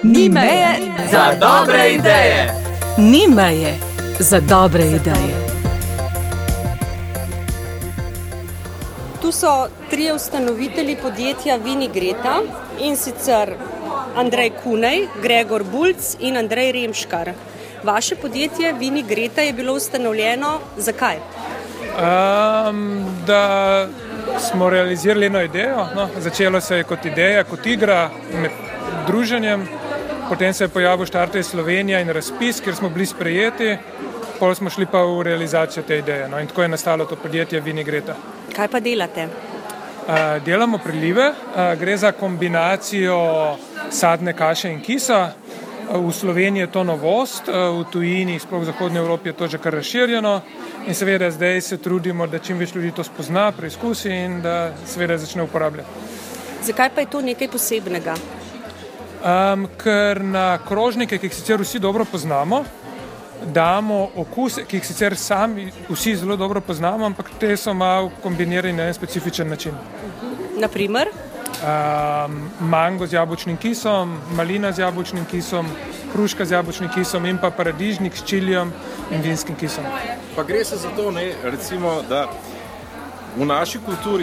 Ni meje za dobre ideje. Ni meje za dobre ideje. Tu so trije ustanovitelji podjetja Vinigreta, in sicer Andrej Kunej, Gregor Bulc in Andrej Remškar. Vaše podjetje Vinigreta je bilo ustanovljeno zakaj? Da smo realizirali eno idejo. Začelo se je kot ideja, kot igra med druženjem. Potem se je pojavil Štartaj Slovenija in razpis, kjer smo bili sprejeti. Potem smo šli pa v realizacijo te ideje. In tako je nastalo to podjetje Vinigreta. Kaj pa delate? Delamo prilive. Gre za kombinacijo sadne kaše in kisa. V Sloveniji je to novost, v tujini, sploh v Zahodnji Evropi je to že kar razširjeno. In seveda zdaj se trudimo, da čim več ljudi to spozna, preizkusi in da seveda začne uporabljati. Zakaj pa je to nekaj posebnega? Ker na krožnike, ki jih sicer vsi dobro poznamo, damo okuse, ki jih sicer sami vsi zelo dobro poznamo, ampak te so malo kombinirani na en specifičen način. Naprimer? Mango z jabolčnim kisom, malina z jabolčnim kisom, hruška z jabolčnim kisom in pa paradižnik s čilijem in vinskim kisom. Pa gre se za to, recimo, da v naši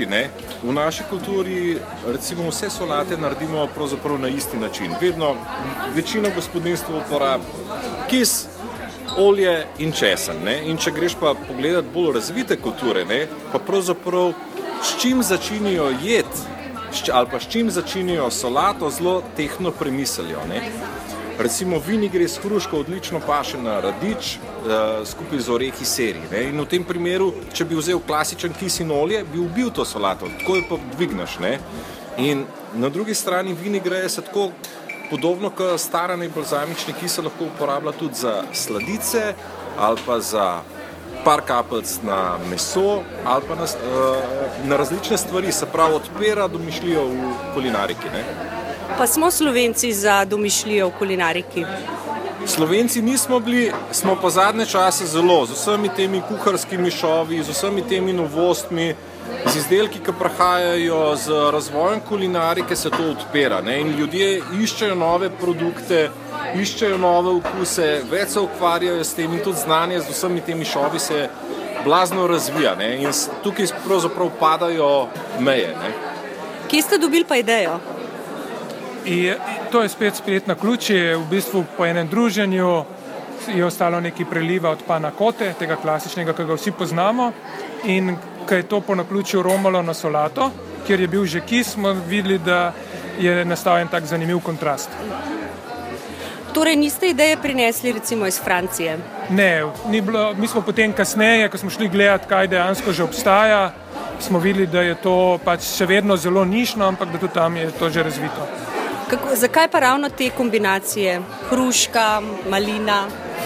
kulturi recimo vse solate naredimo pravzaprav na isti način. Vedno večina gospodinstv uporablja kis, olje in česen. In če greš pa pogledati bolj razvite kulture, pa pravzaprav s čim začinijo jed ali pa s čim začinijo solato, zelo tehtno premislijo. Recimo vinigre s hruško odlično paše na radič skupaj z orehi seri. In v tem primeru, če bi vzel klasičen kis in olje, bi ubil to solato, tako jo pa dvigneš. In na drugi strani vinigre se tako podobno kot starane balzamične kise lahko uporablja tudi za sladice ali pa za par kapljic na meso ali pa na različne stvari, se pravi odpira domišljijo v kulinariki. Pa smo Slovenci za domišljijo v kulinariki? Slovenci nismo bili, smo pa zadnje čase zelo, z vsemi temi kuharskimi šovi, z vsemi temi novostmi, z izdelki, ki prihajajo z razvojem kulinarike, se to odpira. In ljudje iščejo nove produkte, iščejo nove okuse, več se ukvarjajo s tem in tudi znanje z vsemi temi šovi se blazno razvija. In tukaj pravzaprav padajo meje. Kje ste dobili pa idejo? To je spet na ključi. V bistvu po enem druženju je ostalo nekaj preliva od pana Kote, tega klasičnega, ki ga vsi poznamo. In ko je to po naključju romalo na solato, kjer je bil že kis, smo videli, da je nastal en tak zanimiv kontrast. Torej niste ideje prinesli recimo iz Francije? Ne, ni bilo. Mi smo potem kasneje, ko smo šli gledati, kaj dejansko že obstaja, smo videli, da je to pač še vedno zelo nišno, ampak da tudi tam je to že razvito. Zakaj pa ravno te kombinacije? Hruška, malina?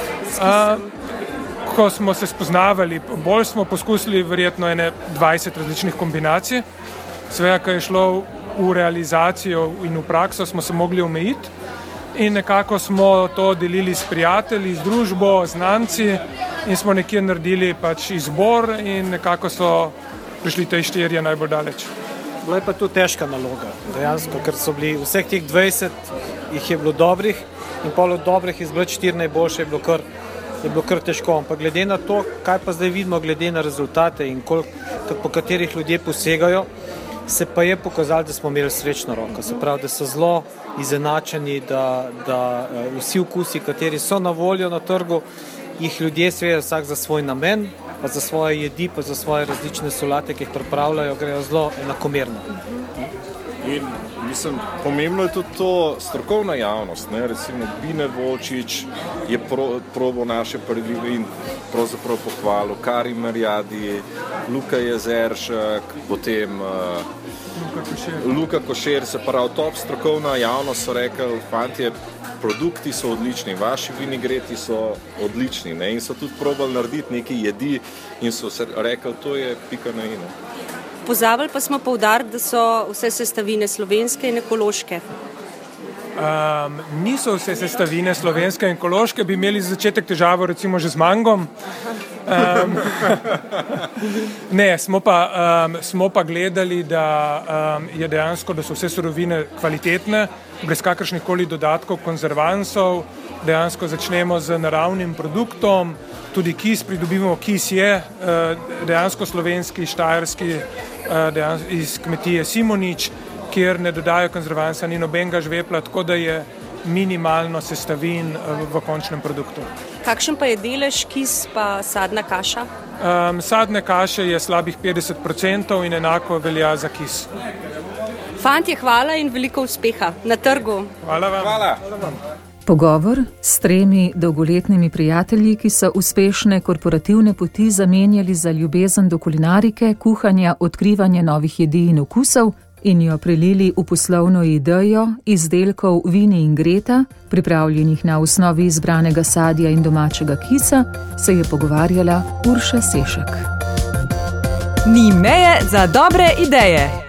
Ko smo se spoznavali, bolj smo poskusili verjetno 20 različnih kombinacij. Seveda, ko je šlo v realizacijo in v prakso, smo se mogli omejiti in nekako smo to delili s prijatelji, z družbo, znanci in smo nekje naredili pač izbor in nekako so prišli te 4 najbolj daleč. Bila je pa to težka naloga, dejansko, ker so bili vseh teh 20 jih je bilo dobrih in pol od dobrih izbrati 4 najboljše je bilo kar težko. Ampak glede na to, kaj pa zdaj vidimo, glede na rezultate in po katerih ljudje posegajo, se pa je pokazalo, da smo imeli srečno roko. Se pravi, da so zelo izenačeni, da vsi okusi, kateri so na voljo na trgu, jih ljudje seveda vsak za svoj namen, pa za svoje jedi, pa za svoje različne solate, ki jih pripravljajo, grejo zelo enakomerno. In mislim, pomembno je tudi to strokovna javnost. Recimo Bine Volčič je probal naše prilive in pravzaprav pohvalil, Karim Marjadi, Luka Jezeršek, potem Luka Košer, se pravi top strokovna javnost so rekli, fantje, produkti so odlični, vaši vinigreti so odlični in so tudi probali narediti neki jedi in so rekli, to je pika na i. Pozabili pa smo poudariti, da so vse sestavine slovenske in ekološke. Niso vse sestavine slovenske in ekološke, bi imeli za začetek težavo recimo že z mangom. Ne, smo pa gledali, da je dejansko, da so vse surovine kvalitetne, brez kakršnih koli dodatkov, konzervansov, dejansko začnemo z naravnim produktom, tudi kis pridobivamo, kis je dejansko slovenski, štajerski, iz kmetije Simonič, kjer ne dodajo konzervansa ni nobenega žvepla, tako da je minimalno sestavin v končnem produktu. Kakšen pa je delež kis pa sadna kaša? Sadne kaše je slabih 50% in enako velja za kis. Fantje, hvala in veliko uspeha na trgu. Hvala vam. Hvala. Pogovor s 3 dolgoletnimi prijatelji, ki so uspešne korporativne poti zamenjali za ljubezen do kulinarike, kuhanja, odkrivanja novih jedi in okusov in jo prelili v poslovno idejo izdelkov Vini in Greta, pripravljenih na osnovi izbranega sadja in domačega kisa, se je pogovarjala Urša Sešek. Ni meje za dobre ideje.